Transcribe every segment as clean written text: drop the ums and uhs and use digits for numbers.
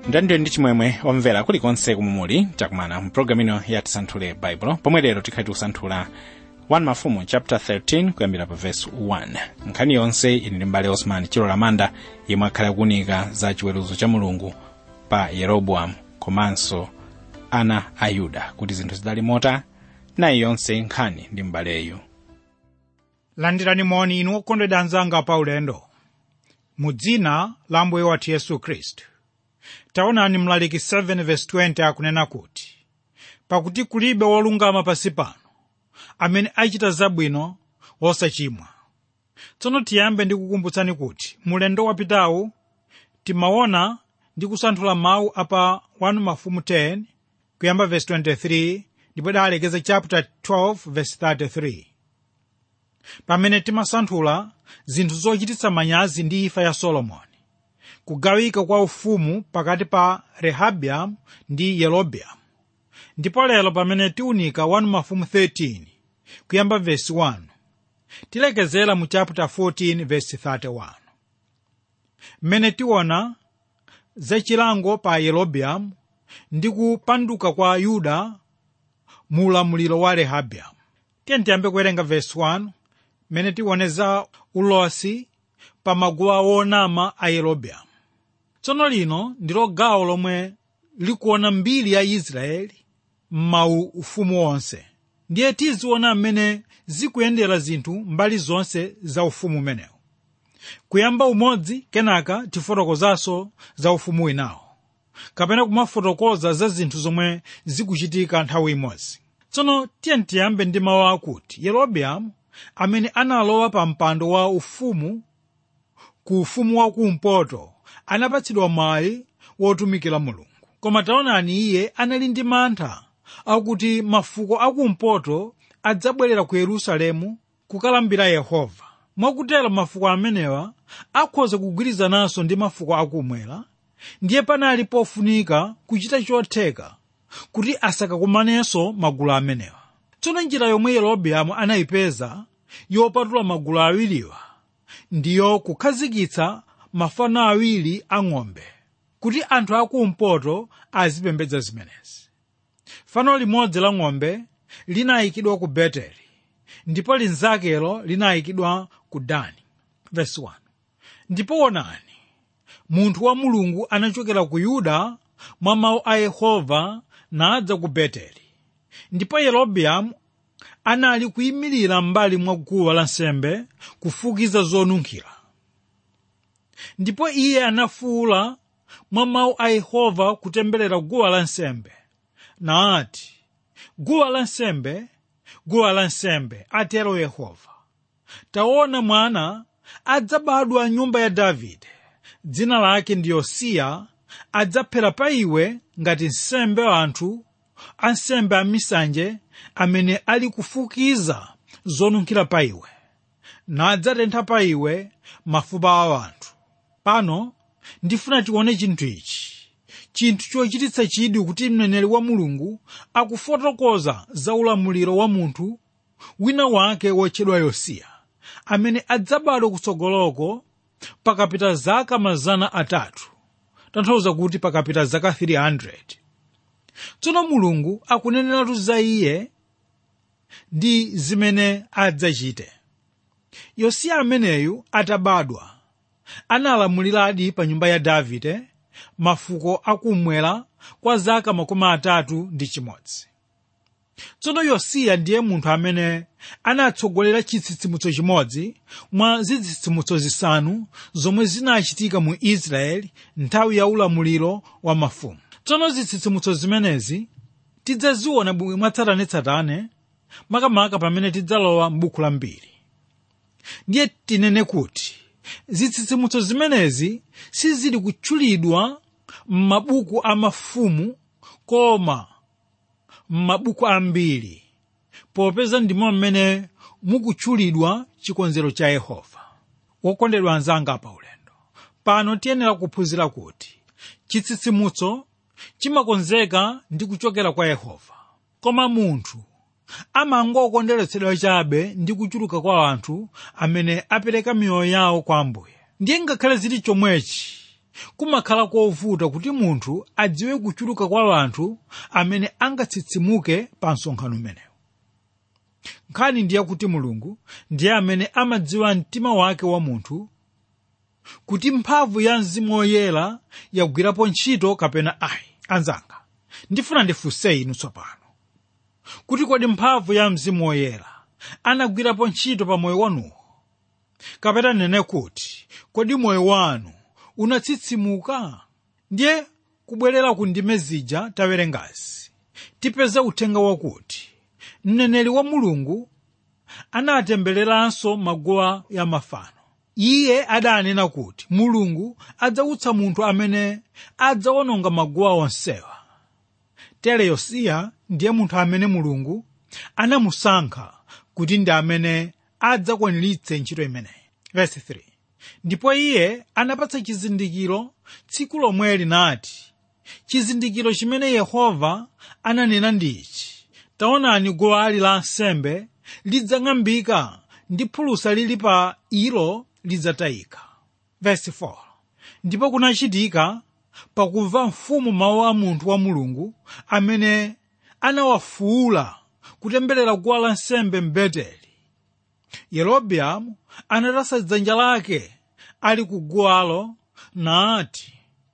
Ndandire ndi chimwemwe omvera kulikonse kumumuli takumana mpulogalamu ino ya Tisanthule Baibulo, pomwe lero tikhali tikusanthula 1 Mafumu chapter 13 kuyambira pa verse 1. Nkhani yonse ili ndi mbale Osman Chilo Lamanda yemwe akhala kuunika za chiweruzo cha Mulungu pa Yeroboamu komanso ana a Yuda kuti zinthu zidali mota, nayi yonse nkhani ndi mbaleyu. Landirani moni inu okondedwa anzanga pa ulendo mu dzina la Ambuye wathu Yesu Khristu. Taonani Mlaliki 7 verse 20 akunena kuti, pakuti kulibe wolungama pansi pano amene achita zabwino wosachimwa. Tsono tiyambe ndi kukumbutsani kuti mulendo wapitawu timaona ndi kusanthula mawu apa 1 Mafumu 10 kuyamba verse 23 ndipo dalekeza chapter 12 verse 33. Pamene timasanthula zinthu zochititsa manyazi ndi imfa ya Solomoni, kugawika kwa ufumu pakati pa Rehabiamu ndi Yerobeamu. Ndipo lero pamene tiunika 1 Mafumu 13 kuyamba verse 1, tilekezera mu chapter 14 verse 31. Mmene tiona za chilango pa Yerobeamu ndi kupanduka kwa Yuda mu ulamuliro wa Rehabiamu. Tiyambe kuwerenga verse 1 mmene tione za ulosi pa maguwa onama a Yerobeamu. Tsono lino ndilo gawo lomwe likuona mbiri ya Israeli ufumu wonse. Ndiye tiziona mmene zikuyendera zinthu mbali zonse za ufumu umenewu. Kuyamba umodzi kenaka tifotokozanso za ufumu winawo, kapena kumafotokoza za zinthu zomwe zikuchitika nthawi imodzi. Tsono tiyambe ndi mawu akuti Yerobeamu amene analowa pa mpando wa ufumu ku ufumu wa kumpoto anapatsidwa mwayi wotumikira Mulungu. Koma taonani iye anali ndi mantha akuti mafuko akumpoto adzabwerera ku Yerusalemu kukalambira Yehova. Mwakutero mafuko amenewa akhoza kugwirizananso ndi mafuko akumwera, ndiye panali pofunika kuchita chotheka kuti asakakumanenso magulu amenewa. Tsono njira yomwe Yerobeamu anayipeza yopatula magulu awiriwa ndiyo kukhazikitsa mafano awiri a ng'ombe kuti anthu akumpoto azipembedza zimenezi. Fano limodzi la ng'ombe linayikidwa ku Beteli ndipo linzakelo linayikidwa ku Dani. Verse 1. Ndipo onani, munthu wa Mulungu anachokera ku Yuda mwa mawu a Yehova nadza ku Beteli. Ndipo Yerobeamu anali kuyimirira mbali mwa guwa lansembe kufukiza zonunkhira. Ndipo iye anafuwula mwa mawu a Yehova kutemberera guwa lansembe, naati, guwa lansembe, atero Yehova, taona mwana adzabadwa nyumba ya Davide, dzina lake ndi Yosiya, adzaphera pa iwe ngati nsembe anthu ansembe amisanje amene ali kufukiza zonunkhira pa iwe, nadzatentha pa iwe mafupa a anthu. Pano ndifuna tione chinthu ichi, chinthu chochititsa chidwi kuti mneneri wa Mulungu akufotokoza za ulamuliro wa munthu wina wake wotchedwa Yosiya, amene adzabadwa kutsogoloko pakapita zaka 300, tanthauza kuti pakapita zaka 300. Tsono Mulungu akuneneratu za iye ndi zimene adzachite. Yosiya ameneyu atabadwa analamuliradi pa nyumba ya Davide mafuko akumwera kwa zaka 31. Tsono Yosiya ndiye munthu amene anatsogolera chitsitsimutso chimodzi mwa zitsitsimutso zisanu zomwe zinachitika mu Israeli nthawi ya ulamuliro wa mafumu. Tsono zitsitsimutso zimenezi tidzaziona mwatsatanetsatane makamaka pamene tidzalowa m'buku la mbiri. Ndiye tinene kuti zitsitsimutso zimenezi sizili kutchulidwa m'mabuku a mafumu koma m'mabuku ambiri, popeza ndimo mmene mukutchulidwa chikonzero cha Yehova. Wokondedwa anzanga pa ulendo, pano tiyenera kuphunzira kuti chitsitsimutso chimakonzeka ndi kuchokera kwa Yehova, koma munthu amangokondweretsedwa chabe ndi kuchuluka kwa anthu amene apereka miyoyo yawo kwa Ambuye. Ndiye ngakhale zili chomwechi, kumakhala kovuta kuti munthu adziwe kuchuluka kwa anthu amene angatsitsimuke pa msonkhano umenewu. Nkhani ndiye kuti Mulungu ndiye amene amadziwa mtima wake wa munthu, kuti mphamvu ya Mzimu Woyera yagwirapo ntchito kapena ayi. Anzanga, ndifuna ndifunse inu tsopano kuti kodi mphamvu ya Mzimu Woyera anagwirapo ntchito pa moyo wanuwo? Kapena nene kuti kodi moyo wanu unatsitsimuka? Ndiye kubwerera ku ndime zija tawerengazi tipeze uthenga wakuti mneneri wa Mulungu anatembereranso maguwa ya mafano. Iye adanena kuti Mulungu adzautsa munthu amene adzawononga maguwa onsewa. Tere Yosiya ndiye munthu amene Mulungu anamusankha kuti ndi amene adzakwaniritse ntchito imeneyi. Verse 3. Ndipo iye anapatsa chizindikiro tsiku lomwe linati, chizindikiro chimene Yehova ananena ndi ichi: taonani guwa la nsembe lidzang'ambika ndi phulusa lili pa ilo lidzatayika. Verse 4. Ndipo kunachitika pakumva mfumu mawu a munthu wa Mulungu amene anawafuula kutemberera guwa la nsembe m'Beteli. Yerobeamu anatasa dzanja lake ali ku guwalo nati,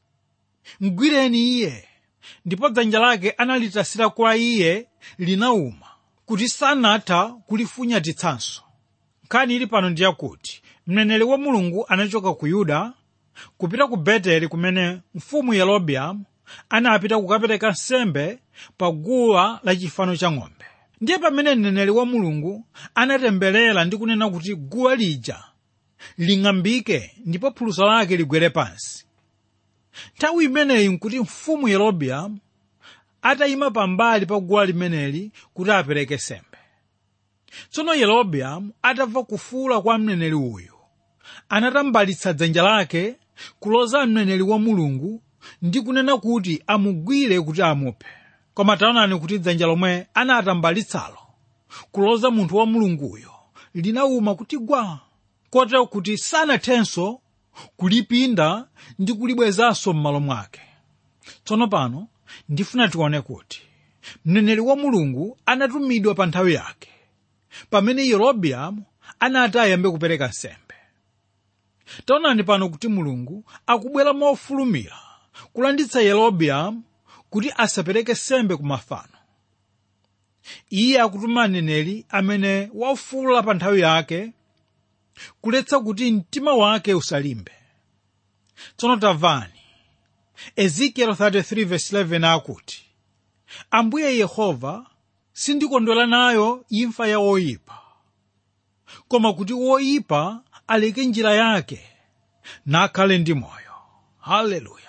mgwireni iye. Ndipo dzanja lake analitasira kwa iye linauma, kuti sanatha kulifunyatitsanso. Nkhani ili pano ndiye kuti mneneri wa Mulungu anachoka ku Yuda kupita ku Beteli, kumene mfumu Yerobeamu anapita kukapereka nsembe pa guwa la chifano cha ng'ombe. Ndiye pamene mneneri wa Mulungu anatemberera ndi kunena kuti guwa lija ling'ambike ndipo phulusa lake ligwere pansi. Nthawi imeneyi nkuti mfumu Yerobeamu atayima pambali pa guwa limeneli kuti apereke nsembe. Tsono Yerobeamu atamva kufuula kwa mneneri uyu, anatambalitsa dzanja lake kuloza mneneri wa Mulungu ndi kunena kuti amugwire kuti amuphe. Koma taonani kuti dzanja lomwe anatambalitsalo kuloza munthu wa Mulunguyo linauma kuti gwa, kotero kuti sanathenso kulipinda ndi kulibwezanso m'malo mwake. Tsono pano ndifuna tione kuti mneneri wa Mulungu anatumidwa pa nthawi yake, pamene Yerobeamu anati ayambe kupereka nsembe. Taonani pano kuti Mulungu akubwera mofulumira kulanditsa Yerobeamu kuti asapereke nsembe ku mafano. Iye akutuma mneneri amene wafuula pa nthawi yake kuletsa kuti mtima wake usalimbe. Tsono tamvani Ezekiel 33:11 akuti, Ambuye Yehova sindikondwera nayo imfa ya oyipa, koma kuti woyipa aleke njira yake nakhale ndi moyo. Haleluya.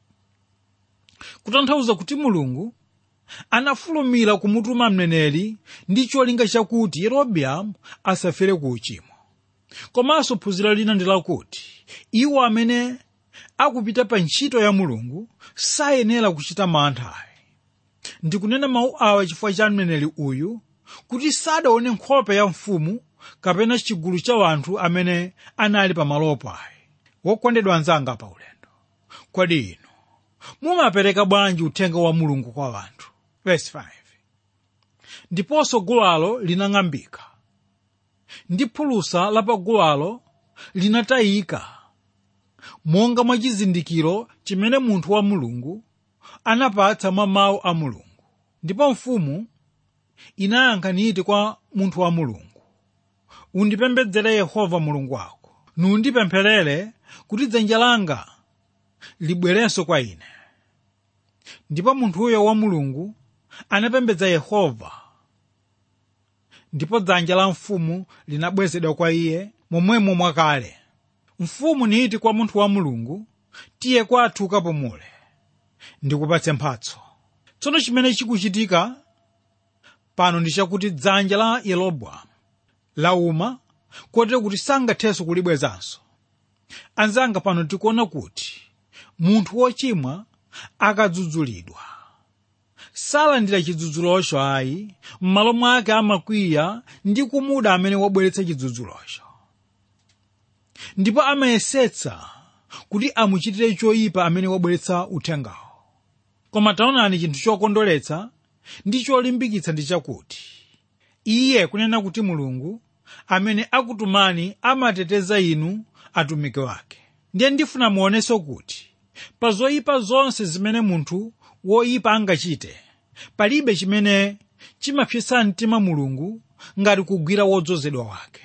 Kutanthauza kuti Mulungu anafulumira kumutuma mneneri ndi cholinga chakuti Yerobeamu asafere ku uchimo. Komanso phunziro lina ndi lakuti iwo amene akupita pa ntchito ya Mulungu sayenera kuchita mantha. Ndikunena mawu awa chifukwa cha mneneri uyu kuti sadaone nkhope ya mfumu kapena chigulu cha anthu amene anali pamalopo ayi. Wokondedwa anzanga pa ulendo, kodi inu mumapereka bwanji uthenga wa Mulungu kwa anthu? Verse 5. Ndiponso guwalo linang'ambika ndi phulusa la pa guwalo linatayika, monga mwa chizindikiro chimene munthu wa Mulungu anapatsa mwa mawu a Mulungu. Ndipo mfumu inayankha niti kwa munthu wa Mulungu, undipembedzere Yehova Mulungu wako, nundipempherere kuti dzanja langa libwerenso kwa ine. Ndipo munthuyo wa Mulungu anapembedza Yehova, ndipo dzanja la mfumu linabwezedwa kwa iye momwemo mwakale. Mfumu niti kwa munthu wa Mulungu, tiye kwathu ukapumule ndikupatse mphatso. Tsono chimene chikuchitika pano ndi chakuti dzanja la Yerobeamu lauma kotero kuti sangathenso kulibwezanso. Anzanga, pano tikuona kuti munthu wochimwa akadzudzulidwa salandira chidzudzulocho ayi, m'malo mwake amakwiya ndi kumuda amene wabweretsa chidzudzulocho, ndipo amayesetsa kuti amuchitire choyipa amene wabweretsa uthengawo. Koma taonani chinthu chokondweretsa ndi cholimbikitsa ndi chakuti iye kunena kuti Mulungu amene akutumani amateteza inu atumiki wake. Ndiye ndifuna muonenso kuti pa zoyipa zonse zimene munthu woyipa angachite, palibe chimene chimapsetsa mtima Mulungu ngati kugwira wodzozedwa wake.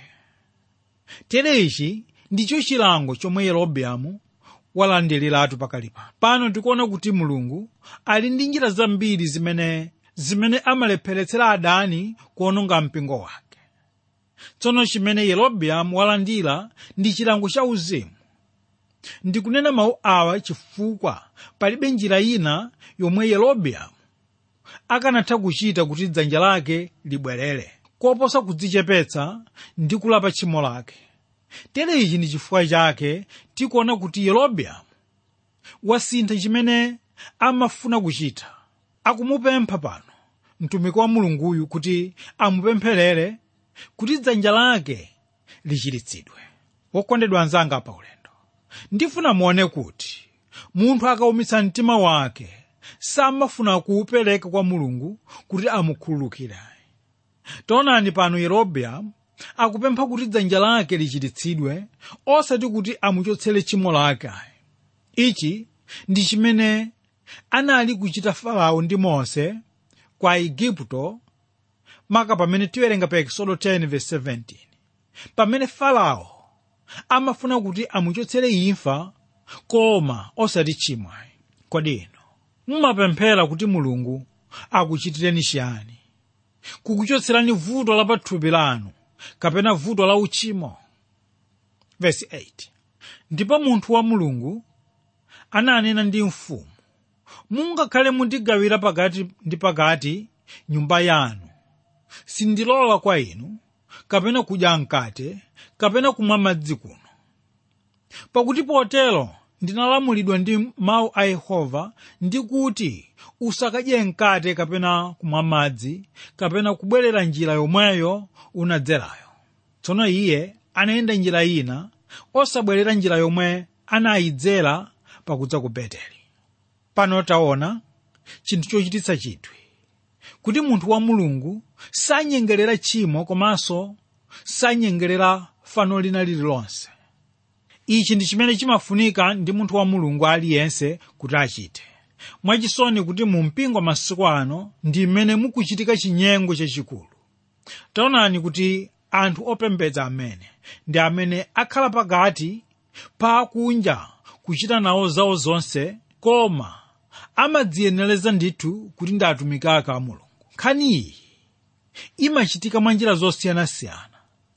Tere ichi ndicho chilango chomwe Yerobeamu walandiriratu pakali pano. Tikuona kuti Mulungu ali ndi njira zambiri zimene amalepheretsera adani kuononga mpingo wake. Tsono chimene Yerobeamu walandira ndi chilango cha uzimu. Ndikunena mawu awa chifukwa palibe njira ina yomwe Yerobeamu akanatha kuchita kuti dzanja lake libwerere koposa kudzichepetsa ndi kulapa tchimo lake. Tere ichi ndi chifukwa chake tikuona kuti Yerobeamu wasintha chimene amafuna kuchita. Akumupempha pano mtumiki wa Mulunguyu kuti amupempherere kuti dzanja lake lichiritsidwe. Wokondedwa anzanga pa ulendo, ndifuna muone kuti munthu akaumitsa mtima wake samafuna kuupereka kwa Mulungu kuti amukhululukire. Taonani pano Yerobeamu akupempha kuti dzanja lake lichiritsidwe osati kuti amuchotsere tchimo lake. Ichi ndi chimene anali kuchita Farao ndi Mose kwa Igupto, maka pamene tiwerenga pa Exodo 10:17, pamene Farao amafuna kuti amuchotsere imfa koma osati tchimo. Kodi inu mumapemphera kuti Mulungu akuchitireni chiyani? Kukuchotserani vuto la pathupi lanu kapena vuto la uchimo? Verse 8. Ndipo munthu wa Mulungu ananena ndi mfumu, mungakhale mundigawira pakati ndi pakati nyumba yanu, sindilola kwa inu kapena kudya mkate kapena kumwa madzi kuno. Pakuti potero ndinalamulidwa ndi mawu a Yehova ndi kuti usakadye mkate kapena kumwa madzi kapena kubwerera njira yomweyo unadzerayo. Tsono iye anayenda njira ina osabwerera njira yomwe anayidzera pakudza ku Beteli. Pano taona chinthu chochititsa chidwi kuti munthu wa Mulungu sanyengerera tchimo komanso sanyengerera fano lina lililonse. Ichi ndi chimene chimafunika ndi munthu wa Mulungu aliyense kuti achite. Mwachisoni kuti mu mpingo masiku ano ndi mmene mukuchitika chinyengo chachikulu. Taonani kuti anthu opembedza amene ndi amene akhala pakati pa kunja kuchita nawo zawo zonse, koma amadziyenereza ndithu kuti ndi atumiki ake a Mulungu. Nkhani iyi imachitika mwa njira zosiyanasiyana.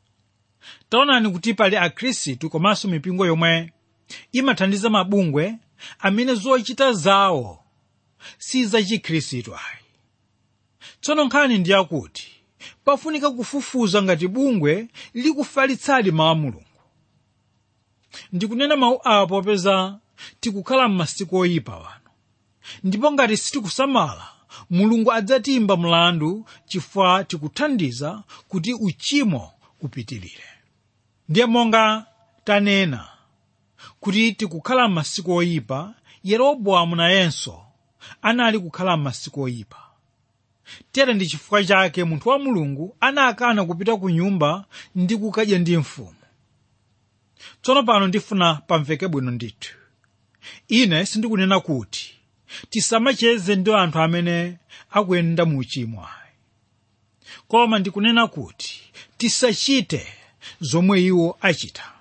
Taonani kuti pali akhristu komanso mipingo yomwe imathandiza mabungwe amene zochita zawo si za chikhristu ayi. Tsono nkhani ndi yakuti pafunika kufufuza ngati bungwe likufalitsadi mawu a Mulungu. Ndikunena mawu awa popeza tikukhala m'masiku oyipa wano, ndipo ngati sitikusamala Mulungu adzatimba mlandu chifukwa tikuthandiza kuti uchimo upitirire. Ndiye monga tanena kuti tikukhala m'masiku oyipa, Yeroboamu nayenso anali kukhala m'masiku oyipa. Tere ndi chifukwa chake munthu wa Mulungu anakana kupita ku nyumba ndi kukadya ndi mfumu. Tsono pano ndifuna pamveke bwino ndithu. Ine sindikunena kuti tisamacheze ndi anthu amene akuyenda mu uchimo ayi, koma ndikunena kuti tisachite zomwe iwo achita.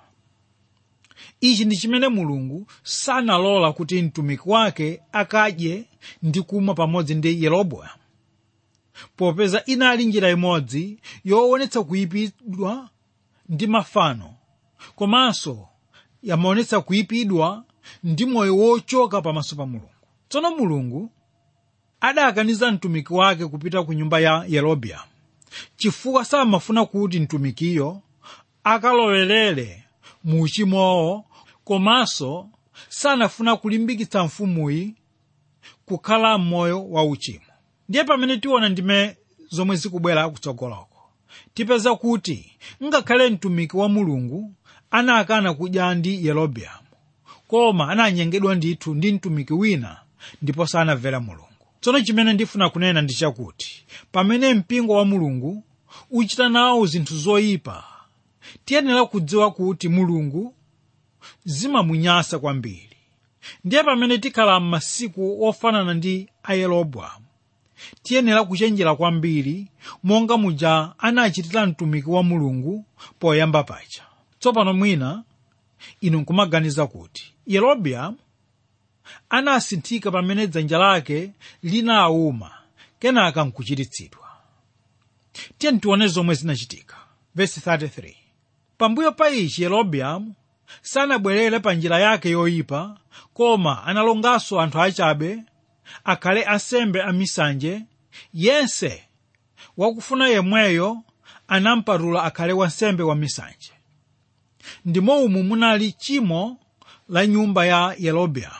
Ichi ndi chimene Mulungu sanalola kuti mtumiki wake akadye ndi kumwa pamodzi ndi Yeroboamu, popeza inali njira imodzi yoonetsa kuyipidwa ndi mafano, komanso yamaonetsa kuyipidwa ndi moyo wochoka pamaso pa Mulungu. Tsono Mulungu adakaniza mtumiki wake kupita ku nyumba ya Yerobeamu chifukwa samafuna kuti mtumikiyo akalowerere mu uchimowo, komanso sanafuna kulimbikitsa mfumuyi kukhala m'moyo wa uchimo. Ndiye pamene tiona ndime zomwe zikubwera kutsogoloko, tipeza kuti ngakhale mtumiki wa Mulungu anakana kudya ndi Yerobeamu, koma ananyengedwa ndithu ndi mtumiki wina ndipo sanamvera Mulungu. Tsono chimene ndifuna kunena ndi chakuti pamene mpingo wa Mulungu uchita nawo zinthu zoyipa, tiyenera kudziwa kuti Mulungu zimamunyansa kwambiri. Ndiye pamene tikhala m'masiku ofanana ndi a Yeroboamu, tiyenera kuchenjera kwambiri monga muja anachitira mtumiki wa Mulungu poyamba paja. Tsopano mwina inu nkumaganiza kuti Yeroboamu anasinthika pamene dzanja lake linawuma kenaka nkuchiritsidwa. Tiye tione zomwe zinachitika. Verse 33. Pambuyo pa ichi Yeroboamu sanabwerere pa njira yake yoyipa, koma analonganso anthu achabe akhale ansembe amisanje. Yense wakufuna yemweyo anampatula akhale wansembe wa misanje. Ndimo umu munali chimo la nyumba ya Yeroboamu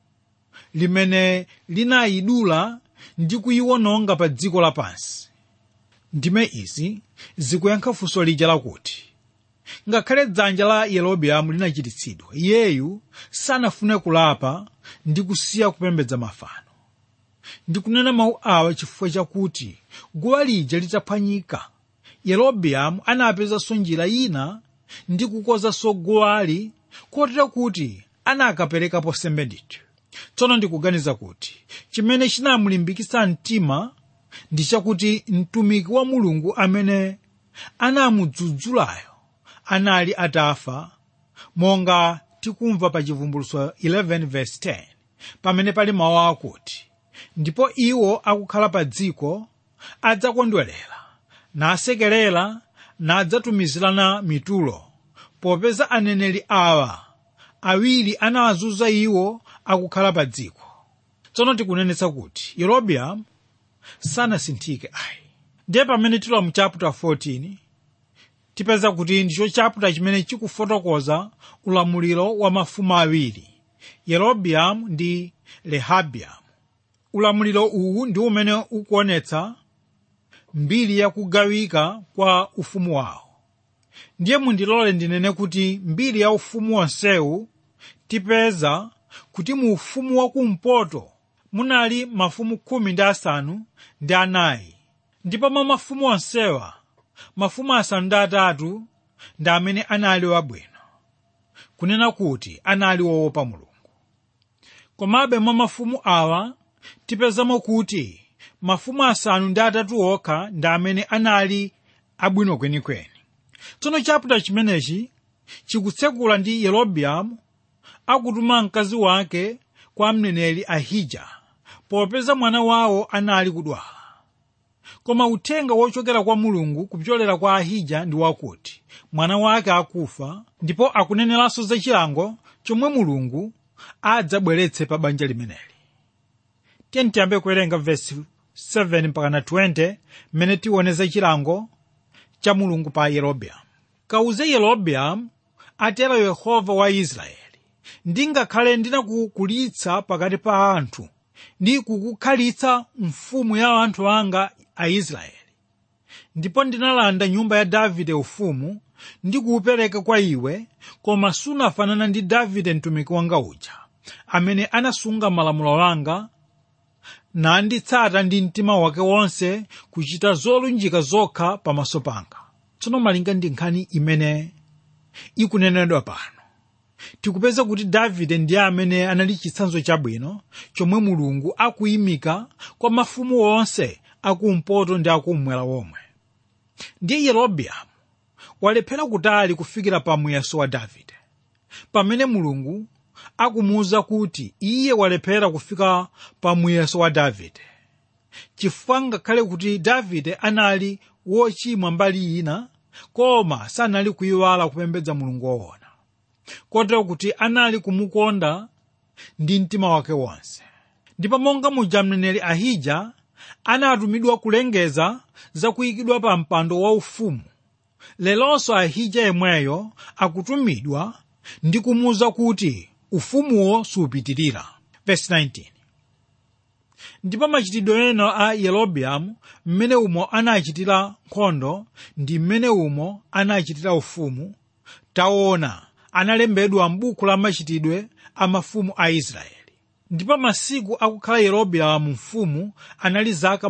limene linayidula ndi kuyiwononga pa dziko lapansi. Ndime izi zikuyankha funso lija lakuti ngakhale dzanja la Yeroboamu linachiritsidwa, iyeyu sanafune kulapa ndi kusiya kupembedza mafano. Ndikunena mawu awa chifukwa chakuti guwa lija litaphwanyika, Yeroboamu anapezanso njira ina ndi kukozanso guwali kotero kuti anakaperekapo sembe ndithu. Tsono ndikuganiza kuti chimene chinamulimbikitsa mtima ndi chakuti mtumiki wa Mulungu amene anamudzudzulayo anali atafa, monga tikumva pa Chivumbulutso 11 verse 10 pamene pali mawu akuti ndipo iwo akukhala pa dziko adzakondwerera nasekerera nadzatumizirana mitulo, popeza aneneri awa awiri anawazunza iwo akukhala pa dziko. Tsono tikunenetsa kuti Yeroboamu sanasinthike ayi. Ndiye pamene tilo mu chapter 14 tipeza kuti ndicho chapter chimene chikufotokoza ulamuliro wa mafumu awiri, Yeroboamu ndi Rehabiamu. Ulamuliro uwu ndi umene ukuonetsa mbiri ya kugawika kwa ufumu wawo. Ndiye mundilole ndinene kuti mbiri ya ufumu wonsewu tipeza kuti mu ufumu wakumpoto munali mafumu 15, ndipo mwa mafumu onsewa mafumu 3 ndi amene anali wabwino, kunena kuti anali woopa Mulungu. Komabe mwa mafumu awa tipezamo kuti mafumu 3 okha ndi amene anali abwino kwenikweni. Tsono chapter chimenechi chikutsekula ndi Yeroboamu akutuma mkazi wake kwa mneneri Ahija popeza mwana wawo anali kudwala. Koma uthenga wochokera kwa Mulungu kupyolera kwa Ahija ndi wakuti mwana wake akufa, ndipo akuneneranso za chilango chomwe Mulungu adzabweretse pa banja limeneli. Tiye tiyambe kuwerenga verse 7 mpaka 20 mmene tiwoneza chilango cha Mulungu pa Yeroboamu. Kauze Yeroboamu, atero Yehova wa Israeli, ndingakhale ndinakukulitsa pakati pa anthu ndi kukukhalitsa mfumu ya anthu anga Aisraeli, ndipo ndinalanda nyumba ya Davide ufumu ndi kuupereka kwa iwe, koma sunafanana ndi Davide mtumiki wanga uja, amene anasunga malamulo anga nanditsata ndi mtima wake wonse kuchita zolunjika zokha pamaso panga. Tsono malinga ndi nkhani imene ikunenedwa pano, tikupeza kuti Davide ndiye amene anali chitsanzo chabwino chomwe Mulungu akuyimika kwa mafumu onse akumpoto ndi akummwera womwe. Ndiye Yeroboamu walephera kutali kufikira pa muyeso wa Davide, pamene Mulungu akumuwuza kuti iye walephera kufika pa muyeso wa Davide, chifukwa ngakhale kuti Davide anali wochimwa mbali ina, koma sanali kuyiwala kupembedza Mulungu woona, kotero kuti anali kumukonda ndi mtima wake wonse. Ndipo monga muja mneneri Ahija anatumidwa kulengeza za kuyikidwa pa mpando waufumu, lelonso Ahija yemweyo akutumidwa ndi kumuwuza kuti ufumuwo supitirira. Verse 19. Ndipo machitidwe ena a Yeroboamu mmene umo anachitira nkhondo ndi mmene umo anachitira ufumu, taona analembedwa m'buku la machitidwe a mafumu a Israeli. Ndipo masiku akukhala Yerobeamu mfumu anali zaka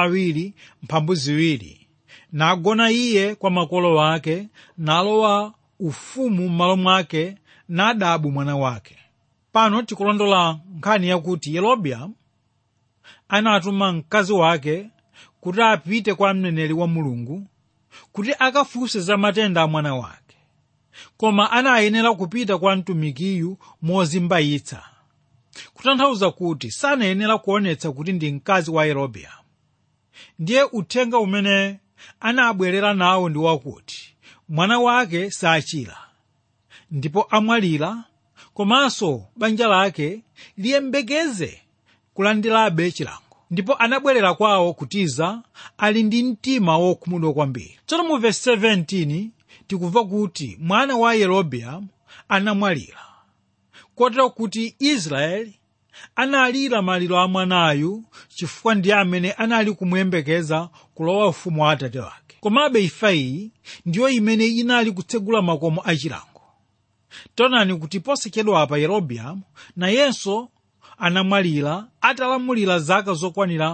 22, nagona iye kwa makolo wake, nalowa ufumu m'malo mwake Nadabu mwana wake. Pano tikulondola nkhani yakuti Yerobeamu anatuma mkazi wake kuti apite kwa mneneri wa Mulungu kuti akafunse za matenda a mwana wake, koma anayenera kupita kwa mtumikiyu mozimbayitsa, kutanthauza kuti sanayenera kuonetsa kuti ndi mkazi wa Yerobeamu. Ndiye uthenga umene anabwerera nawo ndi wakuti mwana wake sachira ndipo amwalira, komanso banja lake liyembekeze kulandirabe chilango. Ndipo anabwerera kwawo kutiza ali ndi mtima wokhumudwa kwambiri. Tsono mu verse 17 tikumva kuti mwana wa Yerobeamu anamwalira, kotero kuti Israeli analira maliro a mwanayu chifukwa ndi amene anali kumuyembekeza kulowa ufumu wa atate wake. Komabe imfa iyi ndiyo imene inali kutsegula makomo achilango. Taonani kuti posachedwa apa Yerobeamu nayenso anamwalira atalamulira zaka zokwanira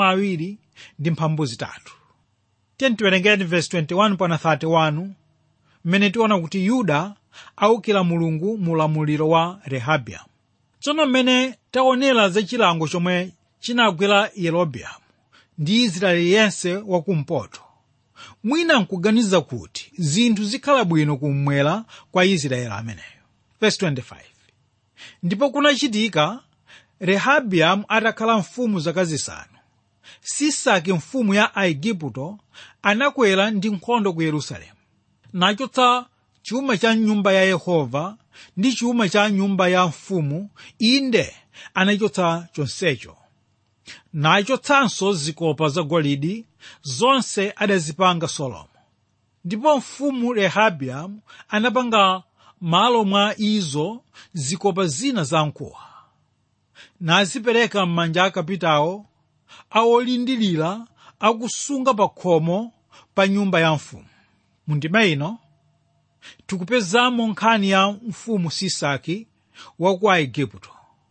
23. Tiwerengeni verse 21 pana 31 mmene tiona kuti Yuda awukira Mulungu mu ulamuliro wa Rehabiamu. Tsono mmene taonera za chilango chomwe chinagwera Yerobeamu ndi Israeli yense wakumpoto, mwina nkuganiza kuti zinthu zikhala bwino kumwera kwa Israeli ameneyo. Verse 25. Ndipo kunachitika Rehabiamu atakhala mfumu zaka zisanu, Sisaki mfumu ya Aigupto anakwera ndi nkhondo ku Yerusalemu, nachotsa chuma cha nyumba ya Yehova ndi chuma cha nyumba ya mfumu, inde anachotsa chonsecho. Nachotsanso zikopa zagolide zonse adazipanga Solomo. Ndipo mfumu Rehabiamu anapanga malo mwa izo zikopa zina zamkuwa, nazipereka m'manja a akapitawo awolindirira akusunga pa khomo pa nyumba ya mfumu. Mundima ino tikupezamo nkhani ya mfumu Sisaki wa ku Aigupto.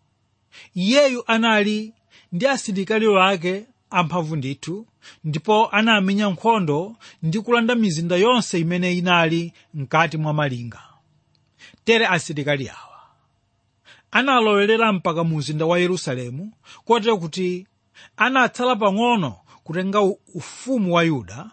Iyeyu anali ndi asilikali wake amphamvu ndithu, ndipo anamenya nkhondo ndi kulanda mizinda yonse imene inali mkati mwa malinga. Tere asilikali awa analowerera mpaka mu mzinda wa Yerusalemu, kotero kuti anatsala pang'ono kutenga ufumu wa Yuda,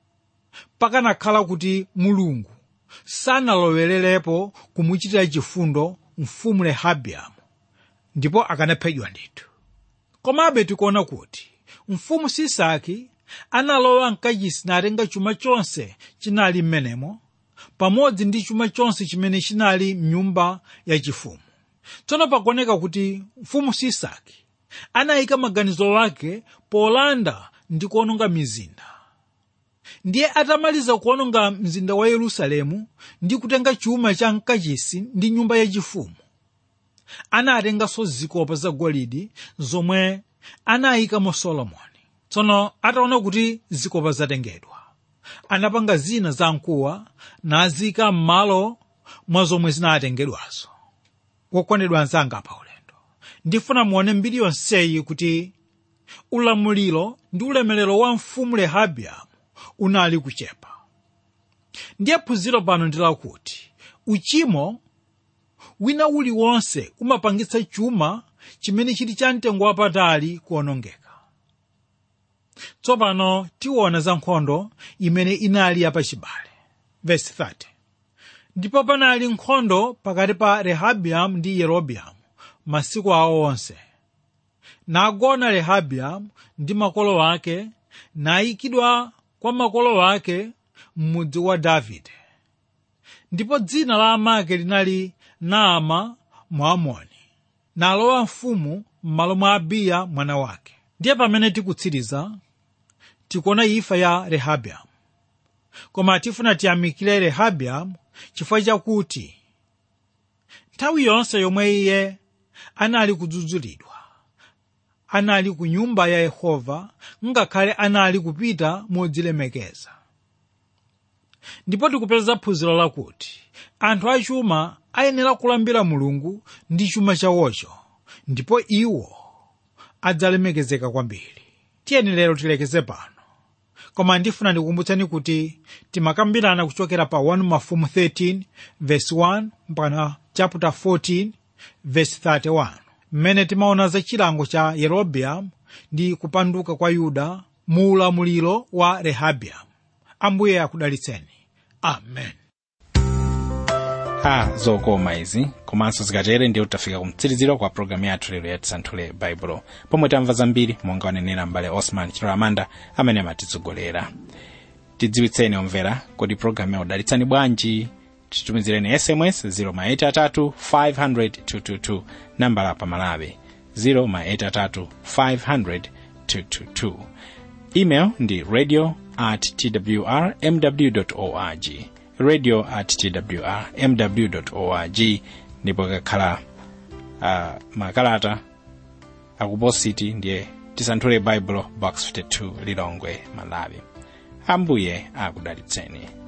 pakanakhala kuti Mulungu sanalowererepo kumuchitira chifundo mfumu Rehabiamu, ndipo akanaphedwa ndithu. Komabe tikuona kuti mfumu Sisaki analowa mkachisi natenga chuma chonse chinali m'menemo, pamodzi ndi chuma chonse chimene chinali m'nyumba yachifumu. Tsono pakuoneka kuti mfumu Sisaki anayika maganizo wake polanda ndi kuononga mizinda. Ndiye atamaliza kuononga mzinda wa Yerusalemu ndi kutenga chuma cha mkachisi ndi nyumba yachifumu, anatenganso zikopa zagolide zomwe anayikamo Solomoni. Tsono ataona kuti zikopa zatengedwa, anapanga zina zamkuwa nazika m'malo mwa zomwe zinatengedwazo. Wokondedwa anzanga pa ulendo, ndifuna muone mbiri yonseyi kuti ulamuliro ndi ulemerero wa mfumu Rehabiamu unali kuchepa. Ndiye phunziro pano ndi lakuti uchimo wina uliwonse umapangitsa chuma chimene chili cha mtengo wapatali kuonongeka. Tsopano tiona za nkhondo imene inali yapachibale. Verse 30. Ndipo panali nkhondo pakati pa Rehabiamu ndi Yerobeamu masiku awo onse. Nagona Rehabiamu ndi makolo ake, nayikidwa kwa makolo ake m'mudzi wa Davide. Ndipo dzina la amake linali Naama Mwamoni, nalowa mfumu m'malo mwa Abiya mwana wake. Ndiye pamene tikutsiriza tikuona imfa ya Rehabiamu. Koma tifuna tiyamikire Rehabiamu chifukwa chakuti nthawi yonse yomwe iye anali kudzudzulidwa, anali ku nyumba ya Yehova, ngakhale anali kupita modzilemekeza. Ndipo tikupeza phunziro lakuti anthu achuma ayenera kulambira Mulungu ndi chuma chawocho, ndipo iwo adzalemekezeka kwambiri. Tiyeni lero tilekeze pano, koma ndifuna ndikukumbutsani kuti timakambirana kuchokera pa 1 Mafumu 13 verse 1 mpaka chapter 14 verse 31, mmene timaona za chilango cha Yerobeamu ndi kupanduka kwa Yuda mu ulamuliro wa Rehabiamu. Ambuye akudalitseni. Amen. Zokoma izi komanso zikatere ndiye tafika kumtsiriziro kwa programu yathu lero ya Tisanthule Baibulo, pomwe tamva zambiri monga wanenera mbale Osman Chiramanda amene amatitsogolera. Tidziwitseni omvera kodi programu ya udalitsani bwanji. Titumizireni SMS 083 500 222, nambala pa Malawi 083 500 222. Email ndi radio@twrmw.org, radio@twrmw.org. ndipo kakhala makalata akupositi ndiye Tisanthule Baibulo, box 52, Lilongwe, Malawi. Ambuye akudalitseni.